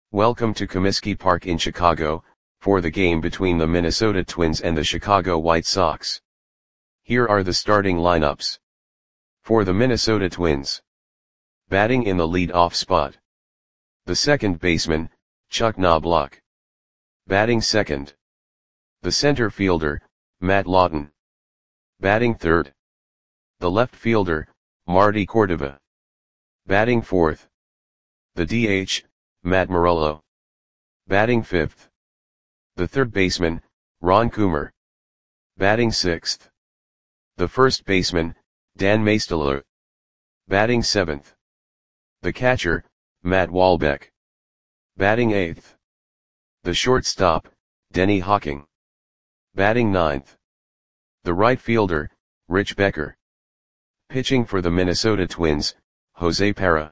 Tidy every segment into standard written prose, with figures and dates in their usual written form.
Welcome to Comiskey Park in Chicago, for the game between the Minnesota Twins and the Chicago White Sox. Here are the starting lineups. For the Minnesota Twins. Batting in the lead-off spot. The second baseman, Chuck Knobloch. Batting second. The center fielder, Matt Lawton. Batting third. The left fielder, Marty Cordova. Batting fourth. The DH, Matt Morello. Batting fifth. The third baseman, Ron Coomer. Batting sixth. The first baseman, Dan Maestler. Batting seventh. The catcher, Matt Walbeck. Batting eighth. The shortstop, Denny Hawking. Batting ninth. The right fielder, Rich Becker. Pitching for the Minnesota Twins, Jose Parra.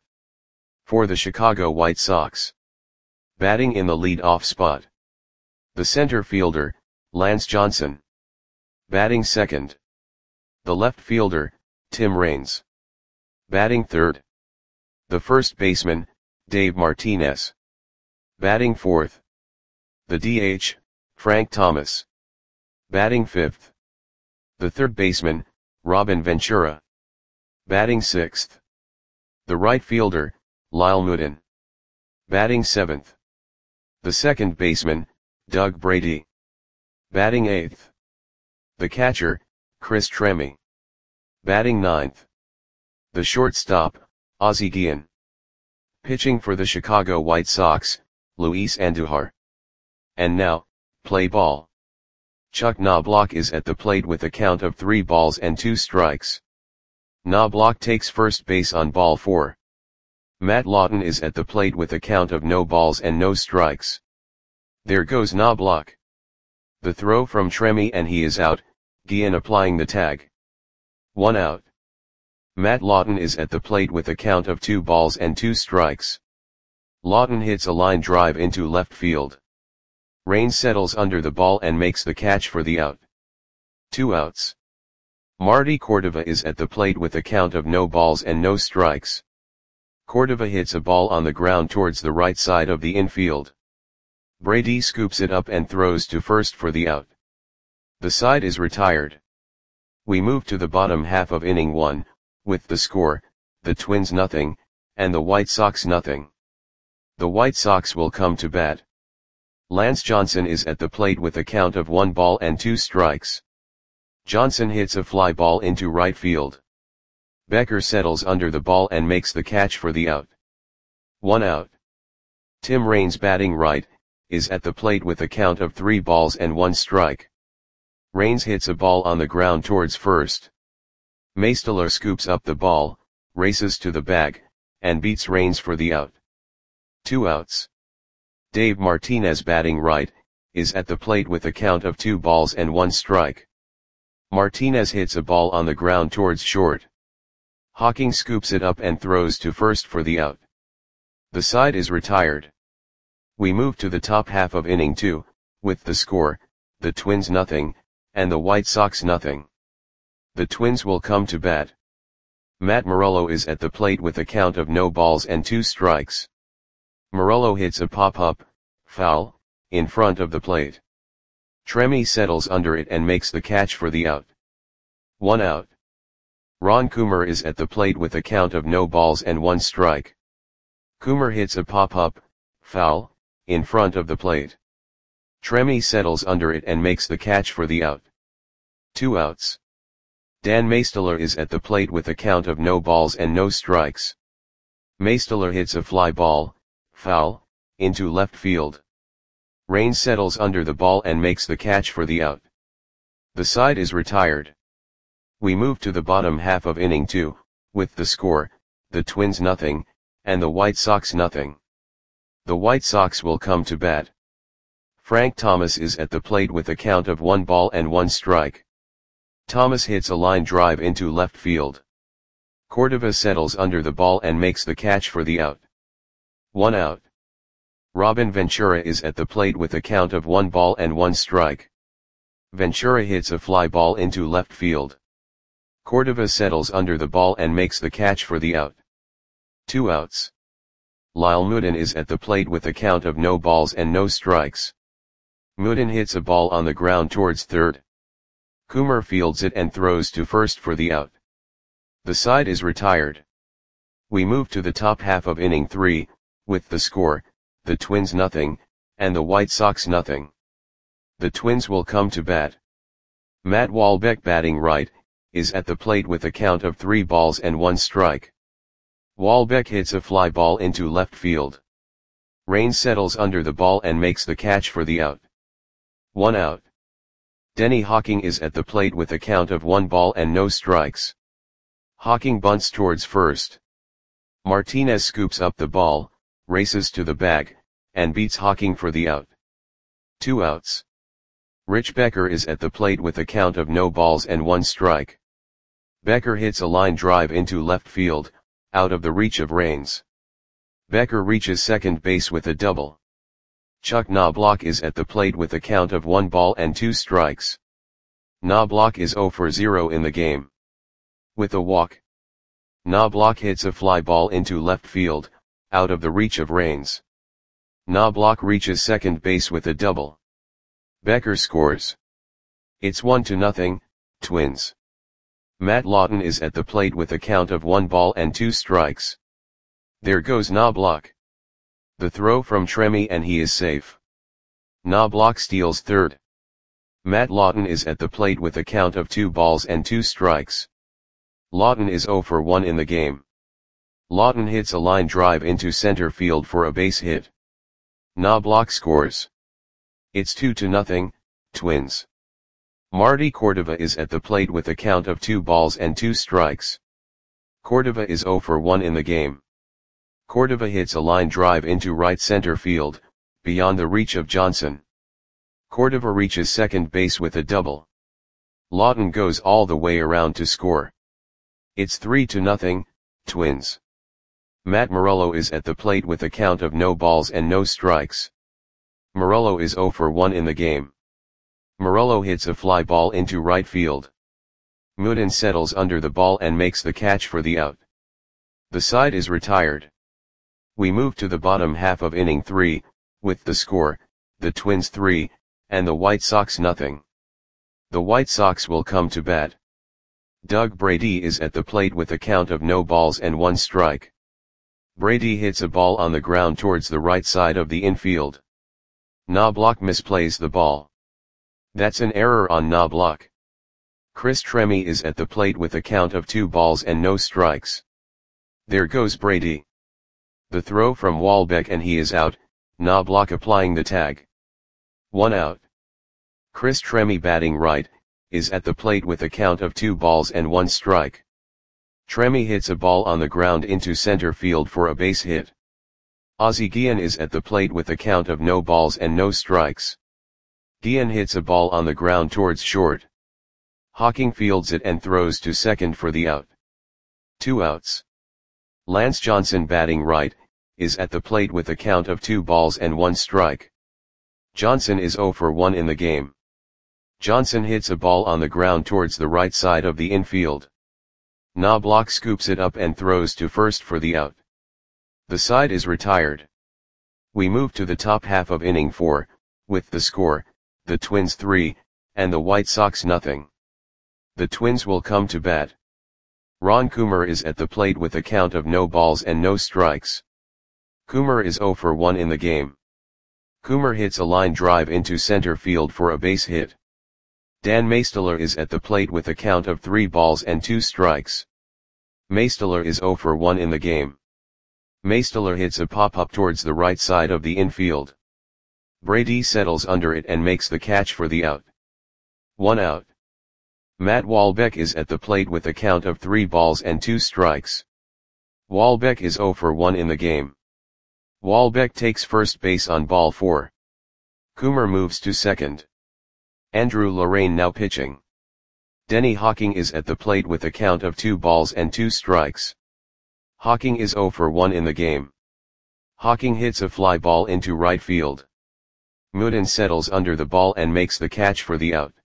For the Chicago White Sox. Batting in the lead-off spot. The center fielder, Lance Johnson. Batting second. The left fielder, Tim Raines. Batting third. The first baseman, Dave Martinez. Batting fourth. The DH, Frank Thomas. Batting fifth. The third baseman, Robin Ventura. Batting sixth. The right fielder, Lyle Moodin. Batting seventh. The second baseman, Doug Brady. Batting eighth. The catcher, Chris Treme. Batting ninth. The shortstop, Ozzie Guillen. Pitching for the Chicago White Sox, Luis Andujar. And now, play ball. Chuck Knobloch is at the plate with a count of 3 balls and 2 strikes. Knobloch takes first base on ball 4. Matt Lawton is at the plate with a count of no balls and no strikes. There goes Knobloch. The throw from Treme and he is out, Guillen applying the tag. 1 out. Matt Lawton is at the plate with a count of 2 balls and 2 strikes. Lawton hits a line drive into left field. Raines settles under the ball and makes the catch for the out. 2 outs. Marty Cordova is at the plate with a count of no balls and no strikes. Cordova hits a ball on the ground towards the right side of the infield. Brady scoops it up and throws to first for the out. The side is retired. We move to the bottom half of inning 1, with the score, the Twins nothing, and the White Sox nothing. The White Sox will come to bat. Lance Johnson is at the plate with a count of 1 ball and 2 strikes. Johnson hits a fly ball into right field. Becker settles under the ball and makes the catch for the out. 1 out. Tim Raines batting right, is at the plate with a count of 3 balls and 1 strike. Raines hits a ball on the ground towards first. Maestler scoops up the ball, races to the bag, and beats Raines for the out. 2 outs. Dave Martinez batting right, is at the plate with a count of 2 balls and 1 strike. Martinez hits a ball on the ground towards short. Hawking scoops it up and throws to first for the out. The side is retired. We move to the top half of inning 2, with the score, the Twins nothing, and the White Sox nothing. The Twins will come to bat. Matt Morello is at the plate with a count of no balls and 2 strikes. Morello hits a pop-up, foul, in front of the plate. Treme settles under it and makes the catch for the out. 1 out. Ron Coomer is at the plate with a count of no balls and 1 strike. Coomer hits a pop-up, foul, in front of the plate. Treme settles under it and makes the catch for the out. 2 outs. Dan Maestler is at the plate with a count of no balls and no strikes. Maestler hits a fly ball, foul, into left field. Raines settles under the ball and makes the catch for the out. The side is retired. We move to the bottom half of inning 2, with the score, the Twins nothing, and the White Sox nothing. The White Sox will come to bat. Frank Thomas is at the plate with a count of 1 ball and 1 strike. Thomas hits a line drive into left field. Cordova settles under the ball and makes the catch for the out. 1 out. Robin Ventura is at the plate with a count of 1 ball and 1 strike. Ventura hits a fly ball into left field. Cordova settles under the ball and makes the catch for the out. 2 outs. Lyle Muddin is at the plate with a count of no balls and no strikes. Muddin hits a ball on the ground towards third. Kumar fields it and throws to first for the out. The side is retired. We move to the top half of inning 3, with the score, the Twins nothing, and the White Sox nothing. The Twins will come to bat. Matt Wahlbeck, batting right, is at the plate with a count of 3 balls and 1 strike. Wahlbeck hits a fly ball into left field. Raines settles under the ball and makes the catch for the out. 1 out. Denny Hawking is at the plate with a count of 1 ball and no strikes. Hawking bunts towards first. Martinez scoops up the ball, races to the bag, and beats Hawking for the out. 2 outs. Rich Becker is at the plate with a count of no balls and 1 strike. Becker hits a line drive into left field, out of the reach of Raines. Becker reaches second base with a double. Chuck Knobloch is at the plate with a count of 1 ball and 2 strikes. Knobloch is 0 for 0 in the game. With a walk, Knobloch hits a fly ball into left field, out of the reach of Raines. Knobloch reaches second base with a double. Becker scores. It's 1-0, Twins. Matt Lawton is at the plate with a count of 1 ball and 2 strikes. There goes Knobloch. The throw from Tremi and he is safe. Knobloch steals third. Matt Lawton is at the plate with a count of 2 balls and 2 strikes. Lawton is 0 for 1 in the game. Lawton hits a line drive into center field for a base hit. Knobloch scores. It's 2-0, Twins. Marty Cordova is at the plate with a count of 2 balls and 2 strikes. Cordova is 0 for 1 in the game. Cordova hits a line drive into right center field, beyond the reach of Johnson. Cordova reaches second base with a double. Lawton goes all the way around to score. It's 3-0, Twins. Matt Morello is at the plate with a count of no balls and no strikes. Morello is 0 for 1 in the game. Morello hits a fly ball into right field. Muddin settles under the ball and makes the catch for the out. The side is retired. We move to the bottom half of inning 3, with the score, the Twins 3, and the White Sox nothing. The White Sox will come to bat. Doug Brady is at the plate with a count of no balls and 1 strike. Brady hits a ball on the ground towards the right side of the infield. Knobloch misplays the ball. That's an error on Knobloch. Chris Tremi is at the plate with a count of 2 balls and no strikes. There goes Brady. The throw from Wahlbeck and he is out, Knobloch applying the tag. 1 out. Chris Tremi, batting right, is at the plate with a count of 2 balls and 1 strike. Tremi hits a ball on the ground into center field for a base hit. Ozzie Guillen is at the plate with a count of no balls and no strikes. Guillen hits a ball on the ground towards short. Hawking fields it and throws to second for the out. 2 outs. Lance Johnson, batting right, is at the plate with a count of 2 balls and 1 strike. Johnson is 0 for 1 in the game. Johnson hits a ball on the ground towards the right side of the infield. Knobloch scoops it up and throws to first for the out. The side is retired. We move to the top half of inning 4, with the score, the Twins 3, and the White Sox nothing. The Twins will come to bat. Ron Coomer is at the plate with a count of no balls and no strikes. Coomer is 0 for 1 in the game. Coomer hits a line drive into center field for a base hit. Dan Maesteler is at the plate with a count of 3 balls and 2 strikes. Maesteler is 0 for 1 in the game. Maesteler hits a pop-up towards the right side of the infield. Brady settles under it and makes the catch for the out. 1 out. Matt Wahlbeck is at the plate with a count of 3 balls and 2 strikes. Wahlbeck is 0 for 1 in the game. Wahlbeck takes first base on ball 4. Coomer moves to second. Andrew Lorraine now pitching. Denny Hawking is at the plate with a count of 2 balls and 2 strikes. Hawking is 0 for 1 in the game. Hawking hits a fly ball into right field. Muddin settles under the ball and makes the catch for the out.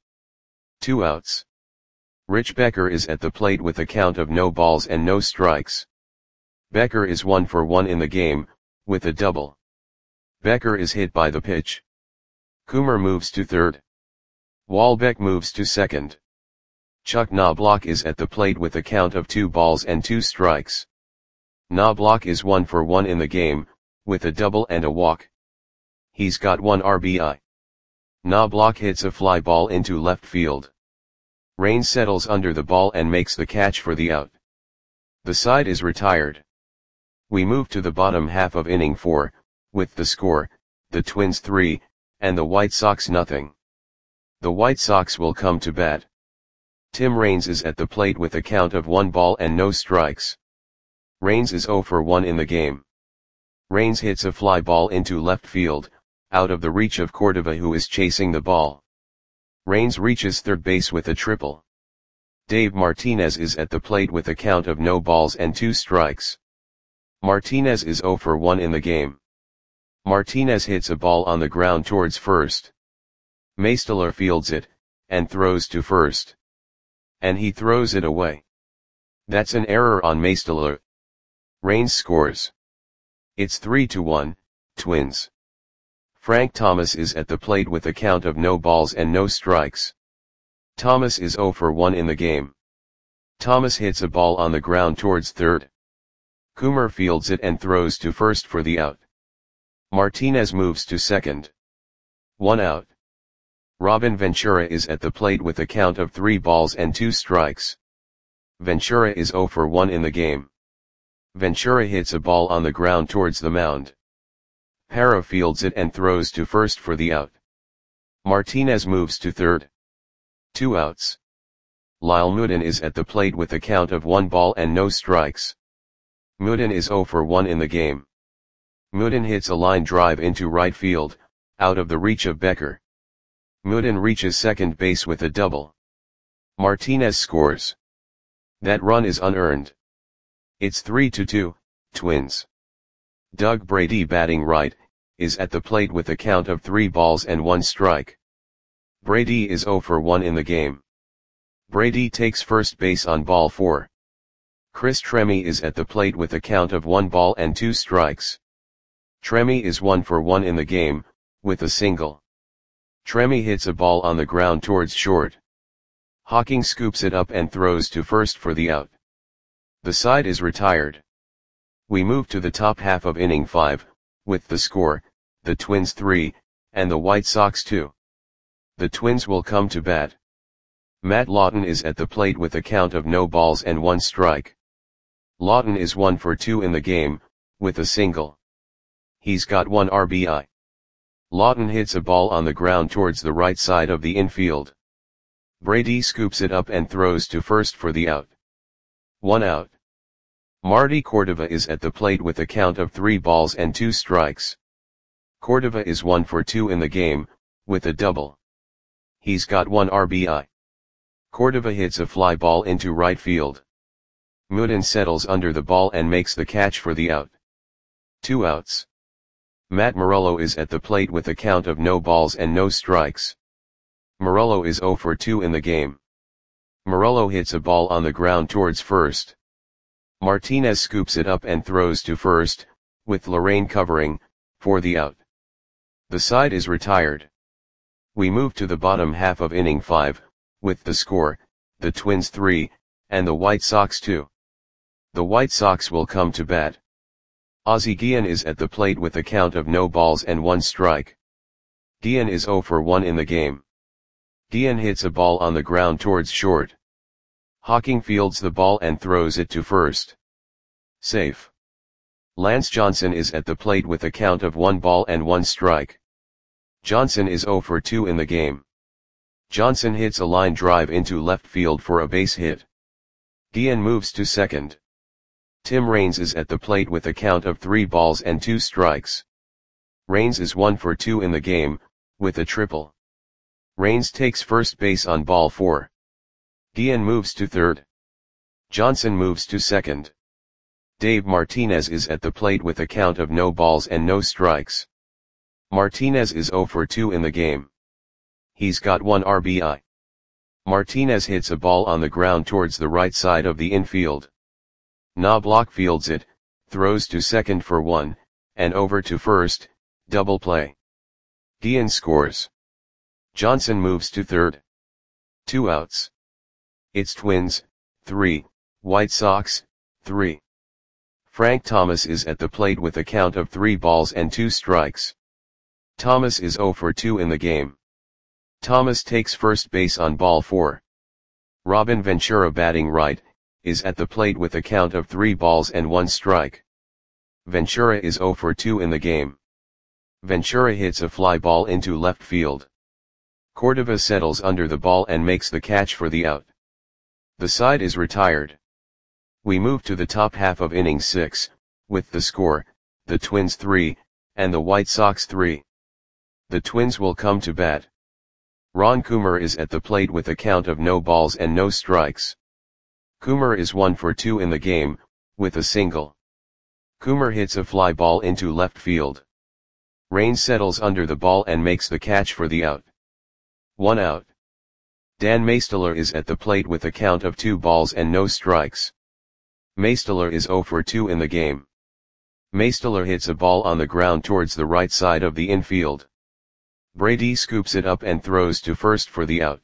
2 outs. Rich Becker is at the plate with a count of no balls and no strikes. Becker is 1 for 1 in the game, with a double. Becker is hit by the pitch. Coomer moves to third. Walbeck moves to second. Chuck Knobloch is at the plate with a count of 2 balls and 2 strikes. Knobloch is 1 for 1 in the game, with a double and a walk. He's got 1 RBI. Knobloch hits a fly ball into left field. Raines settles under the ball and makes the catch for the out. The side is retired. We move to the bottom half of inning 4, with the score, the Twins 3, and the White Sox nothing. The White Sox will come to bat. Tim Raines is at the plate with a count of 1 ball and no strikes. Raines is 0 for 1 in the game. Raines hits a fly ball into left field, out of the reach of Cordova, who is chasing the ball. Raines reaches third base with a triple. Dave Martinez is at the plate with a count of no balls and 2 strikes. Martinez is 0 for 1 in the game. Martinez hits a ball on the ground towards first. Maestler fields it, and throws to first. And he throws it away. That's an error on Maestler. Raines scores. It's 3-1, Twins. Frank Thomas is at the plate with a count of no balls and no strikes. Thomas is 0 for 1 in the game. Thomas hits a ball on the ground towards third. Coomer fields it and throws to first for the out. Martinez moves to second. 1 out. Robin Ventura is at the plate with a count of 3 balls and 2 strikes. Ventura is 0 for 1 in the game. Ventura hits a ball on the ground towards the mound. Parra fields it and throws to first for the out. Martinez moves to third. 2 outs. Lyle Mooden is at the plate with a count of 1 ball and no strikes. Mooden is 0 for 1 in the game. Mooden hits a line drive into right field, out of the reach of Becker. Mooden reaches second base with a double. Martinez scores. That run is unearned. It's 3-2, Twins. Doug Brady, batting right, is at the plate with a count of 3 balls and 1 strike. Brady is 0 for 1 in the game. Brady takes first base on ball 4. Chris Tremi is at the plate with a count of 1 ball and 2 strikes. Tremi is 1 for 1 in the game, with a single. Tremi hits a ball on the ground towards short. Hawking scoops it up and throws to first for the out. The side is retired. We move to the top half of inning 5, with the score, the Twins 3, and the White Sox 2. The Twins will come to bat. Matt Lawton is at the plate with a count of no balls and 1 strike. Lawton is 1 for 2 in the game, with a single. He's got 1 RBI. Lawton hits a ball on the ground towards the right side of the infield. Brady scoops it up and throws to first for the out. 1 out. Marty Cordova is at the plate with a count of 3 balls and 2 strikes. Cordova is 1 for 2 in the game, with a double. He's got 1 RBI. Cordova hits a fly ball into right field. Mooden settles under the ball and makes the catch for the out. 2 outs. Matt Morello is at the plate with a count of no balls and no strikes. Morello is 0 for 2 in the game. Morello hits a ball on the ground towards first. Martinez scoops it up and throws to first, with Lorraine covering, for the out. The side is retired. We move to the bottom half of inning 5, with the score, the Twins 3, and the White Sox 2. The White Sox will come to bat. Ozzie Guillen is at the plate with a count of no balls and 1 strike. Guillen is 0 for 1 in the game. Guillen hits a ball on the ground towards short. Hawking fields the ball and throws it to first. Safe. Lance Johnson is at the plate with a count of 1 ball and 1 strike. Johnson is 0 for 2 in the game. Johnson hits a line drive into left field for a base hit. Guillen moves to second. Tim Raines is at the plate with a count of 3 balls and 2 strikes. Raines is 1 for 2 in the game, with a triple. Raines takes first base on ball 4. Guillen moves to third. Johnson moves to second. Dave Martinez is at the plate with a count of no balls and no strikes. Martinez is 0 for 2 in the game. He's got 1 RBI. Martinez hits a ball on the ground towards the right side of the infield. Knobloch fields it, throws to second for 1, and over to first, double play. Guillen scores. Johnson moves to third. 2 outs. It's Twins, 3, White Sox, 3. Frank Thomas is at the plate with a count of 3 balls and 2 strikes. Thomas is 0 for 2 in the game. Thomas takes first base on ball 4. Robin Ventura, batting right, is at the plate with a count of 3 balls and 1 strike. Ventura is 0 for 2 in the game. Ventura hits a fly ball into left field. Cordova settles under the ball and makes the catch for the out. The side is retired. We move to the top half of inning 6, with the score, the Twins 3, and the White Sox 3. The Twins will come to bat. Ron Coomer is at the plate with a count of no balls and no strikes. Coomer is 1 for 2 in the game, with a single. Coomer hits a fly ball into left field. Raines settles under the ball and makes the catch for the out. 1 out. Dan Maysteler is at the plate with a count of 2 balls and no strikes. Maysteler is 0 for 2 in the game. Maysteler hits a ball on the ground towards the right side of the infield. Brady scoops it up and throws to first for the out.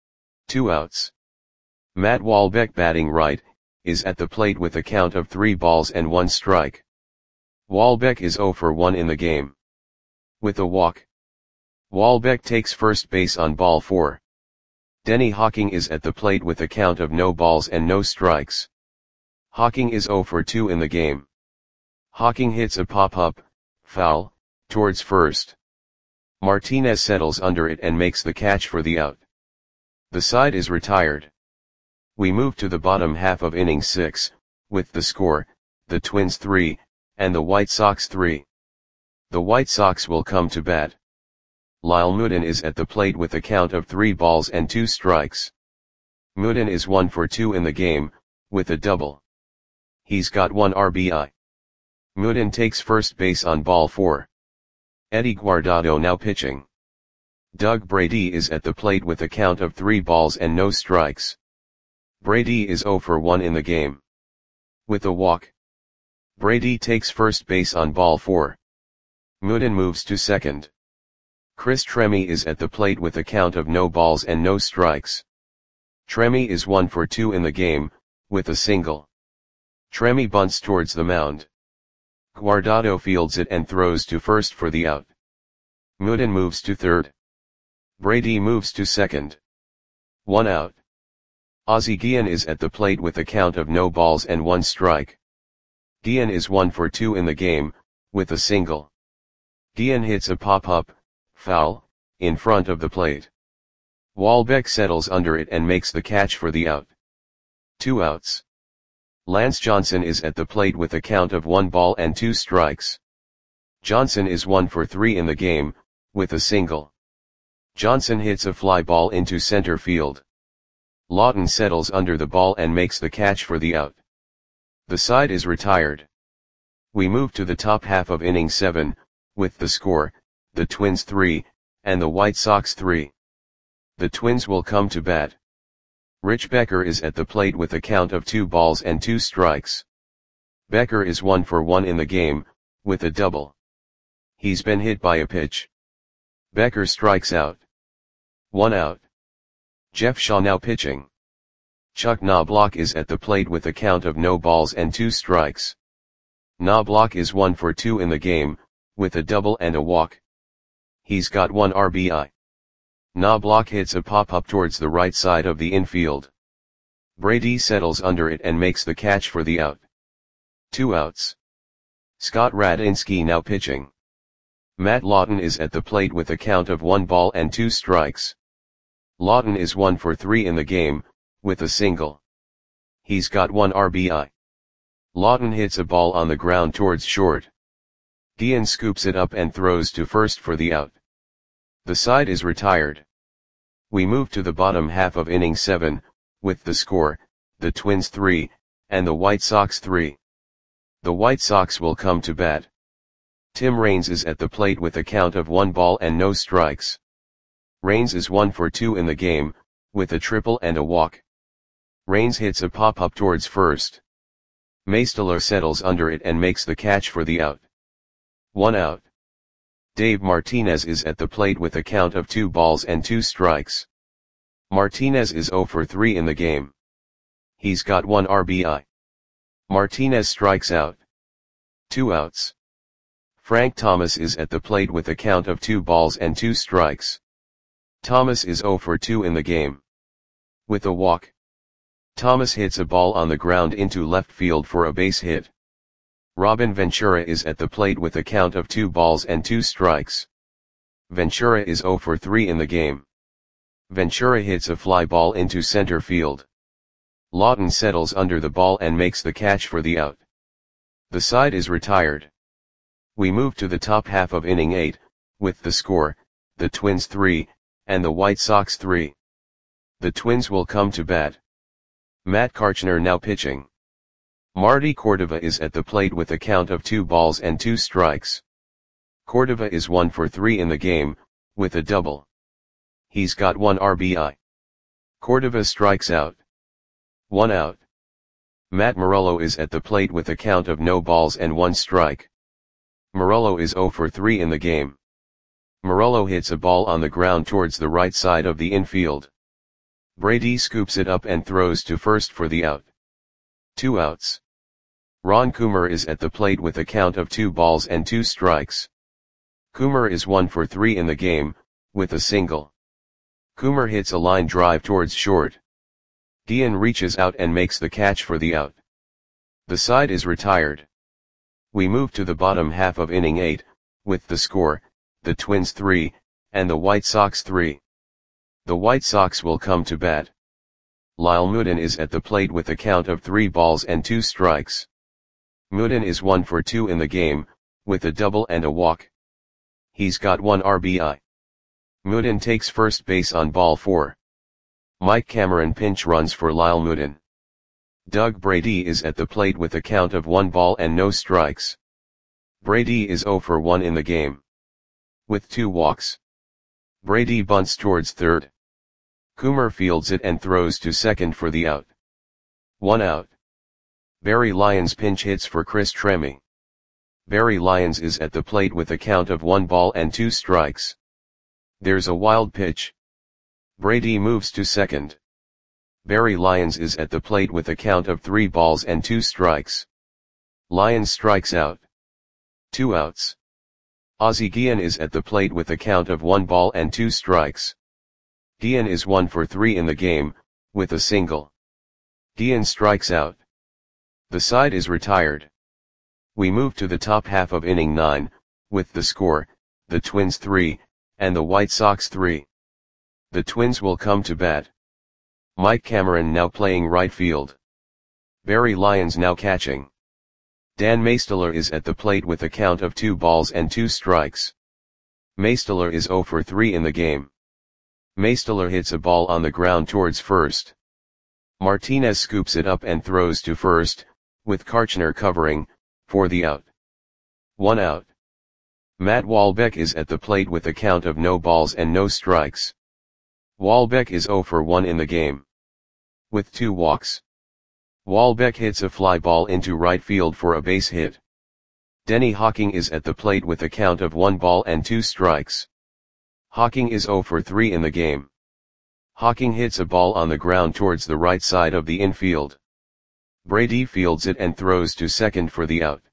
2 outs. Matt Walbeck, batting right, is at the plate with a count of 3 balls and 1 strike. Walbeck is 0 for 1 in the game. With a walk. Walbeck takes first base on ball 4. Denny Hawking is at the plate with a count of no balls and no strikes. Hawking is 0 for 2 in the game. Hawking hits a pop-up, foul, towards first. Martinez settles under it and makes the catch for the out. The side is retired. We move to the bottom half of inning 6, with the score, the Twins 3, and the White Sox 3. The White Sox will come to bat. Lyle Mooden is at the plate with a count of 3 balls and 2 strikes. Mooden is 1 for 2 in the game, with a double. He's got 1 RBI. Mooden takes first base on ball 4. Eddie Guardado now pitching. Doug Brady is at the plate with a count of 3 balls and no strikes. Brady is 0 for 1 in the game. With a walk. Brady takes first base on ball 4. Mooden moves to second. Chris Tremi is at the plate with a count of no balls and no strikes. Tremi is 1 for 2 in the game, with a single. Tremi bunts towards the mound. Guardado fields it and throws to first for the out. Mooden moves to third. Brady moves to second. 1 out. Ozzie Guillen is at the plate with a count of no balls and 1 strike. Guillen is 1 for 2 in the game, with a single. Guillen hits a pop-up, foul, in front of the plate. Walbeck settles under it and makes the catch for the out. 2 outs. Lance Johnson is at the plate with a count of 1 ball and 2 strikes. Johnson is 1 for 3 in the game, with a single. Johnson hits a fly ball into center field. Lawton settles under the ball and makes the catch for the out. The side is retired. We move to the top half of inning 7, with the score, the Twins 3, and the White Sox 3. The Twins will come to bat. Rich Becker is at the plate with a count of 2 balls and 2 strikes. Becker is 1 for 1 in the game, with a double. He's been hit by a pitch. Becker strikes out. 1 out. Jeff Shaw now pitching. Chuck Knobloch is at the plate with a count of no balls and 2 strikes. Knobloch is 1 for 2 in the game, with a double and a walk. He's got 1 RBI. Knobloch hits a pop-up towards the right side of the infield. Brady settles under it and makes the catch for the out. 2 outs. Scott Radinsky now pitching. Matt Lawton is at the plate with a count of 1 ball and 2 strikes. Lawton is 1 for 3 in the game, with a single. He's got 1 RBI. Lawton hits a ball on the ground towards short. Guillen scoops it up and throws to first for the out. The side is retired. We move to the bottom half of inning 7, with the score, the Twins 3, and the White Sox 3. The White Sox will come to bat. Tim Raines is at the plate with a count of 1 ball and no strikes. Raines is 1 for 2 in the game, with a triple and a walk. Raines hits a pop-up towards first. Maysteler settles under it and makes the catch for the out. 1 out. Dave Martinez is at the plate with a count of 2 balls and 2 strikes. Martinez is 0 for 3 in the game. He's got 1 RBI. Martinez strikes out. 2 outs. Frank Thomas is at the plate with a count of 2 balls and 2 strikes. Thomas is 0 for 2 in the game. With a walk. Thomas hits a ball on the ground into left field for a base hit. Robin Ventura is at the plate with a count of 2 balls and 2 strikes. Ventura is 0 for 3 in the game. Ventura hits a fly ball into center field. Lawton settles under the ball and makes the catch for the out. The side is retired. We move to the top half of inning 8, with the score, the Twins 3, and the White Sox 3. The Twins will come to bat. Matt Karchner now pitching. Marty Cordova is at the plate with a count of 2 balls and 2 strikes. Cordova is 1 for 3 in the game, with a double. He's got 1 RBI. Cordova strikes out. 1 out. Matt Morello is at the plate with a count of no balls and 1 strike. Morello is 0 for 3 in the game. Morello hits a ball on the ground towards the right side of the infield. Brady scoops it up and throws to first for the out. 2 outs. Ron Coomer is at the plate with a count of 2 balls and 2 strikes. Coomer is 1 for 3 in the game, with a single. Coomer hits a line drive towards short. Guillen reaches out and makes the catch for the out. The side is retired. We move to the bottom half of inning 8, with the score, the Twins 3, and the White Sox 3. The White Sox will come to bat. Lyle Moodin is at the plate with a count of 3 balls and 2 strikes. Moodin is 1 for 2 in the game, with a double and a walk. He's got 1 RBI. Moodin takes first base on ball 4. Mike Cameron pinch runs for Lyle Moodin. Doug Brady is at the plate with a count of 1 ball and no strikes. Brady is 0 for 1 in the game. With 2 walks. Brady bunts towards third. Coomer fields it and throws to second for the out. 1 out. Barry Lyons pinch hits for Chris Treme. Barry Lyons is at the plate with a count of 1 ball and 2 strikes. There's a wild pitch. Brady moves to second. Barry Lyons is at the plate with a count of 3 balls and 2 strikes. Lyons strikes out. 2 outs. Ozzie Guillen is at the plate with a count of 1 ball and 2 strikes. Guillen is 1 for 3 in the game, with a single. Guillen strikes out. The side is retired. We move to the top half of inning 9, with the score, the Twins 3, and the White Sox 3. The Twins will come to bat. Mike Cameron now playing right field. Barry Lyons now catching. Dan Maesteler is at the plate with a count of 2 balls and 2 strikes. Maesteler is 0 for 3 in the game. Maesteler hits a ball on the ground towards first. Martinez scoops it up and throws to first, with Karchner covering, for the out. 1 out. Matt Walbeck is at the plate with a count of no balls and no strikes. Walbeck is 0 for 1 in the game. With 2 walks. Walbeck hits a fly ball into right field for a base hit. Denny Hawking is at the plate with a count of 1 ball and 2 strikes. Hawking is 0 for 3 in the game. Hawking hits a ball on the ground towards the right side of the infield. Brady fields it and throws to second for the out.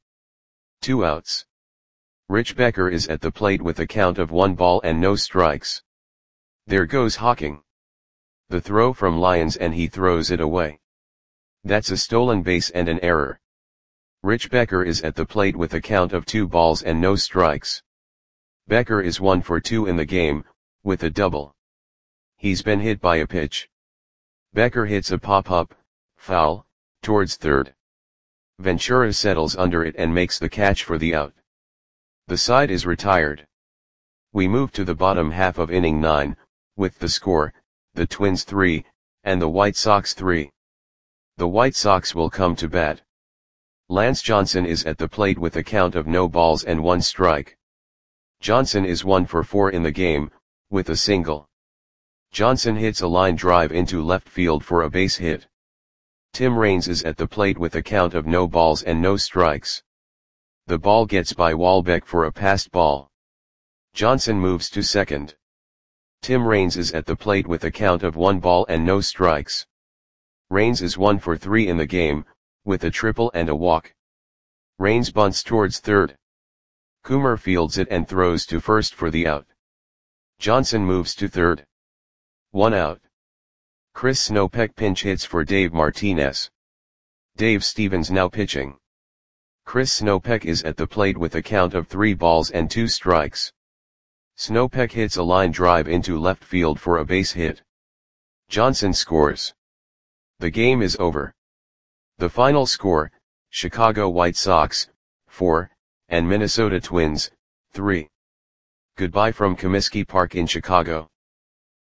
2 outs. Rich Becker is at the plate with a count of 1 ball and no strikes. There goes Hawking. The throw from Lyons and he throws it away. That's a stolen base and an error. Rich Becker is at the plate with a count of 2 balls and no strikes. Becker is 1 for 2 in the game, with a double. He's been hit by a pitch. Becker hits a pop-up, foul, towards third. Ventura settles under it and makes the catch for the out. The side is retired. We move to the bottom half of inning 9, with the score, the Twins 3, and the White Sox 3. The White Sox will come to bat. Lance Johnson is at the plate with a count of no balls and 1 strike. Johnson is 1 for 4 in the game, with a single. Johnson hits a line drive into left field for a base hit. Tim Raines is at the plate with a count of no balls and no strikes. The ball gets by Walbeck for a passed ball. Johnson moves to second. Tim Raines is at the plate with a count of 1 ball and no strikes. Raines is 1 for 3 in the game, with a triple and a walk. Raines bunts towards third. Coomer fields it and throws to first for the out. Johnson moves to third. 1 out. Chris Snopek pinch hits for Dave Martinez. Dave Stevens now pitching. Chris Snopek is at the plate with a count of 3 balls and 2 strikes. Snopek hits a line drive into left field for a base hit. Johnson scores. The game is over. The final score, Chicago White Sox, 4, and Minnesota Twins, 3. Goodbye from Comiskey Park in Chicago.